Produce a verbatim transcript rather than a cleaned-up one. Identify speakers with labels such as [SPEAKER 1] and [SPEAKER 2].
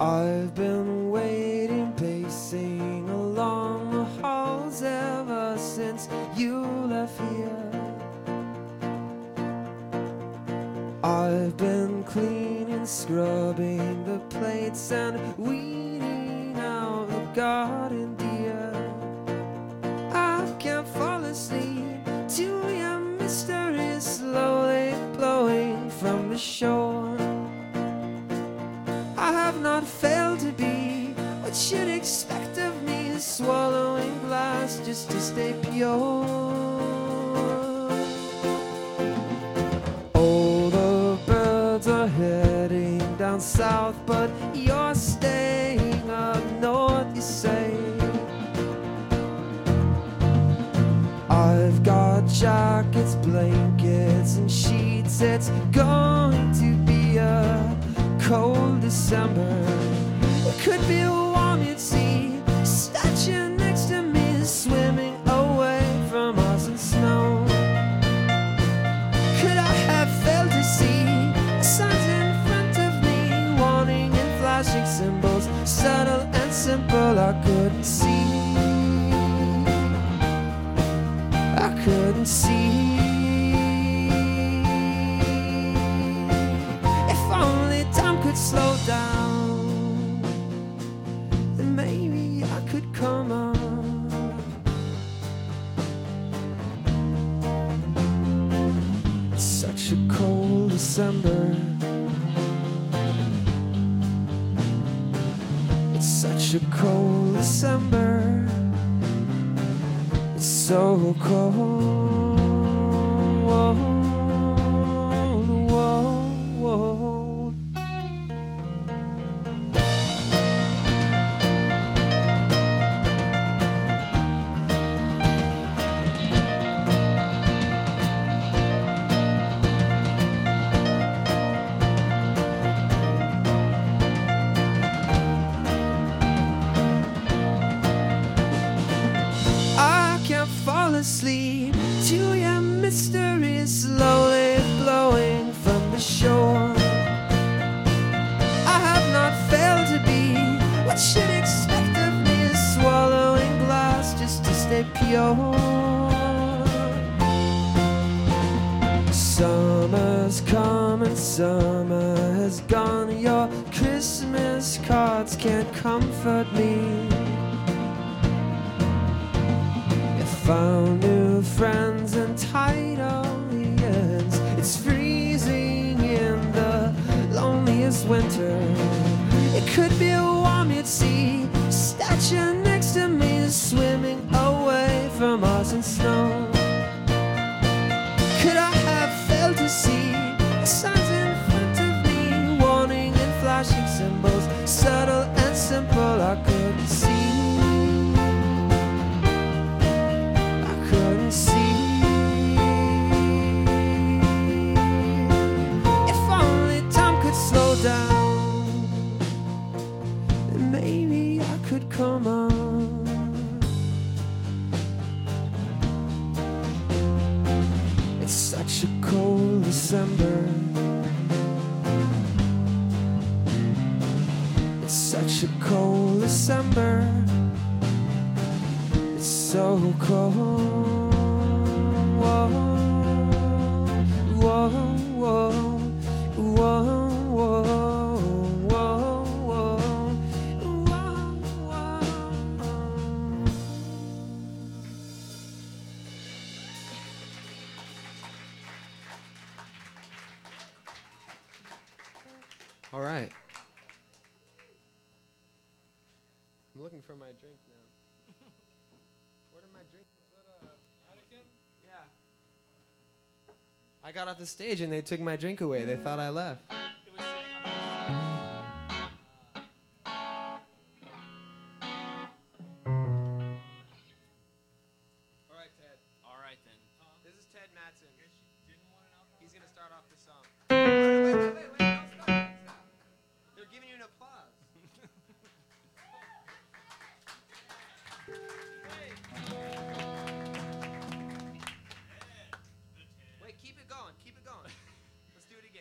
[SPEAKER 1] I've been waiting, pacing along the halls ever since you left here. I've been cleaning, scrubbing the plates and weeding out the garden dear. I can't fall asleep to your mystery slowly blowing from the shore. I have not failed to be what you'd expect of me, swallowing glass just to stay pure. Oh, the birds are heading down south, but you're staying up north, you say. I've got jackets, blankets, and sheets. It's going to be a cold December. It could be a warm you'd see, statue next to me swimming away from us in snow. Could I have failed to see signs in front of me, warning and flashing symbols, subtle and simple? I couldn't see, I couldn't see. Slow down, then maybe I could come on. It's such a cold December. It's such a cold December. It's so cold. Asleep to your mystery slowly blowing from the shore. I have not failed to be what you'd expect of me, swallowing glass just to stay pure. Summer's come and summer has gone. Your Christmas cards can't comfort me. Found new friends and tight audience. It's freezing in the loneliest winter. It could be a warm you'd see, statue next to me swimming away from us in snow. Could I have failed to see signs in front of me, warning and flashing symbols, subtle and simple? I couldn't see. Down, and maybe I could come on. It's such a cold December. It's such a cold December. It's so cold. Whoa, whoa, whoa, whoa. All right. I'm looking for my drink now. Where did my drink? Was that a Anakin? Yeah. I got off the stage and they took my drink away. They thought I left.
[SPEAKER 2] It was sitting on the
[SPEAKER 1] All right, Ted.
[SPEAKER 2] All right, then.
[SPEAKER 1] This is Ted Mattson. He's going to start off the song. Wait, wait, wait, wait.